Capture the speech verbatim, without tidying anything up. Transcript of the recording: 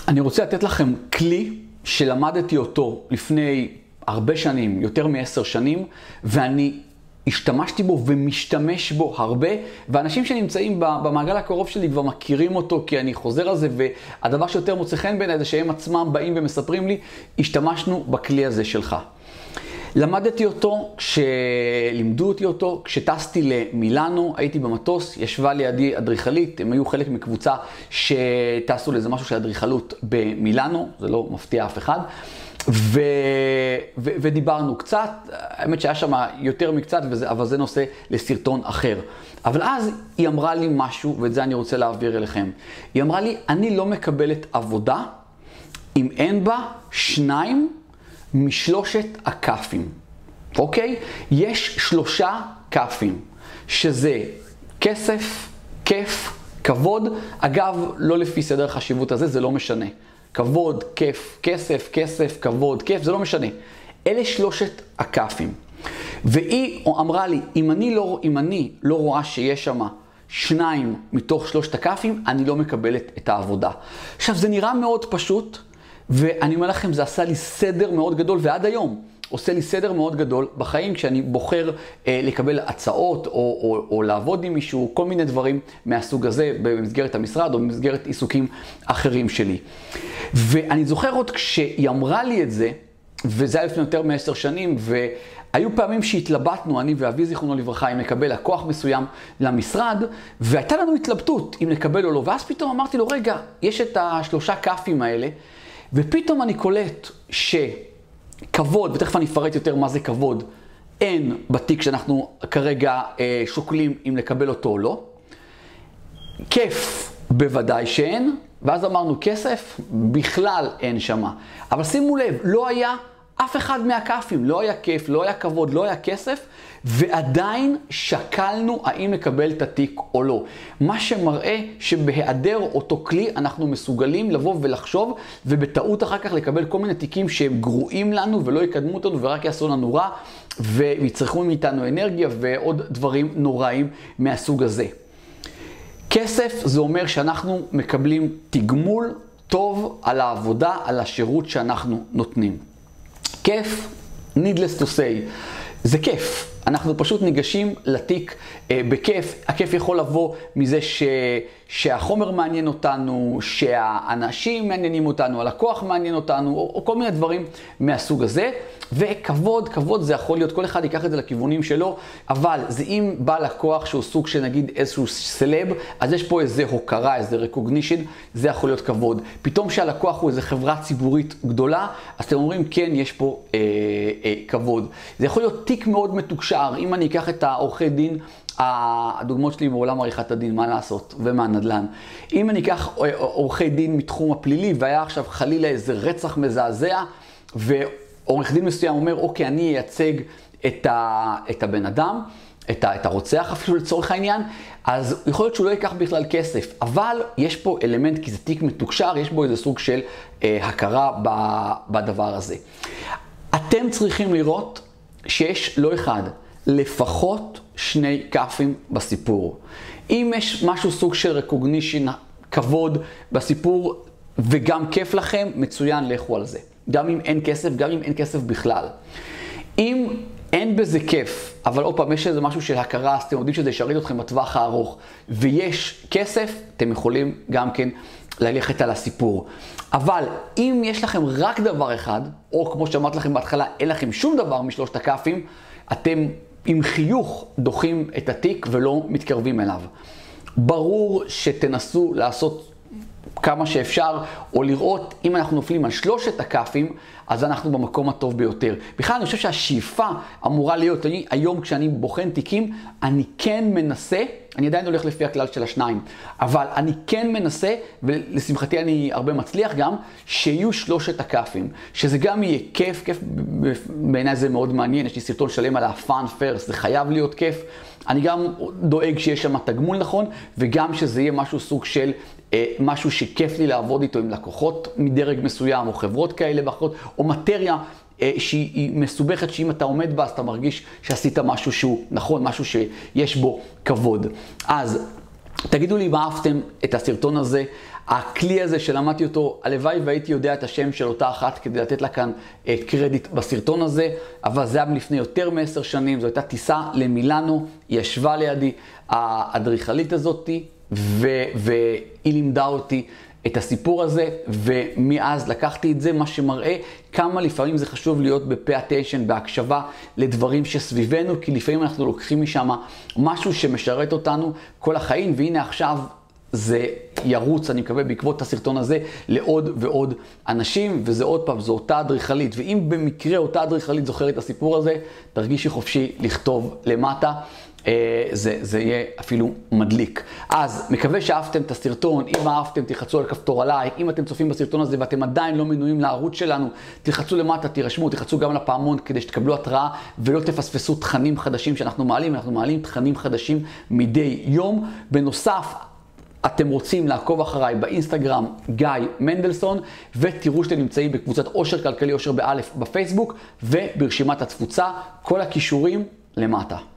אני רוצה לתת לכם כלי שלמדתי אותו לפני הרבה שנים, יותר מעשר שנים, ואני השתמשתי בו ומשתמש בו הרבה, ואנשים שנמצאים במעגל הקרוב שלי כבר מכירים אותו, כי אני חוזר על זה, והדבר שיותר מוצא חן בעיניי זה שהם עצמם באים ומספרים לי, השתמשנו בכלי הזה שלך. למדתי אותו, כשלימדו אותי אותו, כשטסתי למילאנו, הייתי במטוס, ישבה לידי אדריכלית, הם היו חלק מקבוצה שטסו לאיזה משהו של אדריכלות במילאנו, זה לא מפתיע אף אחד, ו... ו... ודיברנו קצת, האמת שהיה שם יותר מקצת, וזה... אבל זה נושא לסרטון אחר. אבל אז היא אמרה לי משהו, ואת זה אני רוצה להעביר אליכם. היא אמרה לי, אני לא מקבלת עבודה אם אין בה שניים משלושת הקפים, אוקיי? יש שלושה קפים, שזה כסף, כיף, כבוד. אגב, לא לפי סדר החשיבות הזה, זה לא משנה. כבוד, כיף, כסף, כסף, כבוד, כיף, זה לא משנה. אלה שלושת הקפים. והיא אמרה לי, אם אני לא, אם אני לא רואה שיש שם שניים מתוך שלושת הקפים, אני לא מקבלת את העבודה. עכשיו, זה נראה מאוד פשוט, ואני אומר לכם, זה עשה לי סדר מאוד גדול, ועד היום עושה לי סדר מאוד גדול בחיים, כשאני בוחר אה, לקבל הצעות, או, או, או לעבוד עם מישהו, כל מיני דברים מהסוג הזה, במסגרת המשרד, או במסגרת עיסוקים אחרים שלי. ואני זוכר עוד כשהיא אמרה לי את זה, וזה היה לפני יותר מעשר שנים, והיו פעמים שהתלבטנו, אני ואבי זיכרונו לברכה, אם לקבל לקוח מסוים למשרד, והייתה לנו התלבטות אם לקבל או לא, ואז פתאום אמרתי לו, רגע, יש את השלושה קפים האלה, ופתאום אני קולט שכבוד, ותכף אני אפרט יותר מה זה כבוד, אין בתיק שאנחנו כרגע אה, שוקלים אם לקבל אותו או לא. כיף בוודאי שאין, ואז אמרנו כסף, בכלל אין שמה. אבל שימו לב, לא היה אף אחד מהקפים, לא היה כיף, לא היה כבוד, לא היה כסף, ועדיין שקלנו האם לקבל את התיק או לא. מה שמראה שבהיעדר אותו כלי אנחנו מסוגלים לבוא ולחשוב, ובטעות אחר כך לקבל כל מיני תיקים שהם גרועים לנו ולא יקדמו אותנו ורק יעשו לנו רע, ויצרכו מאיתנו אנרגיה ועוד דברים נוראים מהסוג הזה. כסף זה אומר שאנחנו מקבלים תגמול טוב על העבודה, על השירות שאנחנו נותנים. כיף, needless to say, זה כיף. אנחנו פשוט ניגשים לתיק אה, בכיף. הכיף יכול לבוא מזה ש... שהחומר מעניין אותנו, שהאנשים מעניינים אותנו, הלקוח מעניין אותנו, או, או כל מיני דברים מהסוג הזה. וכבוד, כבוד זה יכול להיות, כל אחד ייקח את זה לכיוונים שלו, אבל זה אם בא לקוח שהוא סוג של נגיד איזשהו סלב, אז יש פה איזה הוקרה, איזה recognition, זה יכול להיות כבוד. פתאום שהלקוח הוא איזה חברה ציבורית גדולה, אז אתם אומרים כן, יש פה אה, אה, כבוד. זה יכול להיות תיק מאוד מתוקשר, אם אני אקח את העורכי דין, הדוגמאות שלי בעולם עריכת הדין, מה לעשות, ומהנדלן. אם אני אקח עורכי דין מתחום הפלילי, והיה עכשיו חלילה איזה רצח מזעזע, ועורך דין מסוים אומר, אוקיי, אני אייצג את, ה, את הבן אדם, את, ה, את הרוצח אפילו לצורך העניין, אז יכול להיות שהוא לא ייקח בכלל כסף, אבל יש פה אלמנט, כי זה תיק מתוקשר, יש בו איזה סוג של אה, הכרה ב, בדבר הזה. אתם צריכים לראות שיש לא אחד, לפחות שני קפים בסיפור. אם יש משהו סוג של recognition, כבוד בסיפור, וגם כיף לכם, מצוין, לכו על זה. גם אם אין כסף, גם אם אין כסף בכלל. אם אין בזה כיף, אבל עוד פעם יש איזה משהו של הכרה, אז אתם יודעים שזה ישרת אתכם בטווח הארוך, ויש כסף, אתם יכולים גם כן ללכת על הסיפור. אבל אם יש לכם רק דבר אחד, או כמו שאמרתי לכם בהתחלה, אין לכם שום דבר משלושת הקפים, אתם עם חיוך דוחים את התיק ולא מתקרבים אליו. ברור שתנסו לעשות כמה שאפשר, או לראות אם אנחנו נופלים על שלושת הקפים, אז אנחנו במקום הטוב ביותר. בכלל אני חושב שהשאיפה אמורה להיות, אני, היום כשאני בוחן תיקים, אני כן מנסה, אני עדיין הולך לפי הכלל של השניים, אבל אני כן מנסה, ולשמחתי אני הרבה מצליח גם, שיהיו שלושת הקפים. שזה גם יהיה כיף, כיף בעיניי זה מאוד מעניין, יש לי סרטון שלם על ה-fun first, זה חייב להיות כיף. אני גם דואג שיש שם תגמול נכון, וגם שזה יהיה משהו סוג של אה, משהו שכיף לי לעבוד איתו עם לקוחות מדרג מסוים, או חברות כאלה ואחרות, או מטריה אה, שהיא מסובכת, שאם אתה עומד בה, אז אתה מרגיש שעשית משהו שהוא נכון, משהו שיש בו כבוד. אז תגידו לי אם אהבתם את הסרטון הזה. הכלי הזה שלמדתי אותו, הלוואי והייתי יודע את השם של אותה אחת כדי לתת לה כאן את קרדיט בסרטון הזה, אבל זה היה לפני יותר מעשר שנים, זו הייתה טיסה למילאנו, היא ישבה לידי, האדריכלית הזאת, והיא לימדה אותי את הסיפור הזה, ומאז לקחתי את זה, מה שמראה כמה לפעמים זה חשוב להיות בפי אטנשן, בהקשבה לדברים שסביבנו, כי לפעמים אנחנו לוקחים משם משהו שמשרת אותנו כל החיים, והנה עכשיו זה ירוץ, אני מקווה, בעקבות הסרטון הזה, לעוד ועוד אנשים, וזה עוד פעם, זו אותה אדריכלית, ואם במקרה אותה אדריכלית זוכרת את הסיפור הזה, תרגישי חופשי לכתוב למטה. זה, זה יהיה אפילו מדליק. אז מקווה שאהבתם את הסרטון, אם אהבתם תלחצו על כפתור הלייק, אם אתם צופים בסרטון הזה ואתם עדיין לא מנויים לערוץ שלנו, תלחצו למטה, תירשמו, תלחצו גם לפעמון כדי שתקבלו התראה ולא תפספסו תכנים חדשים שאנחנו מעלים, אנחנו מעלים תכנים חדשים מדי יום. בנוסף, אתם רוצים לעקוב אחריי באינסטגרם גיא מנדלסון, ותראו שאתם נמצאים בקבוצת עושר כלכלי, עושר באלף בפייסבוק, וברשימת התפוצה, כל הכישורים למטה.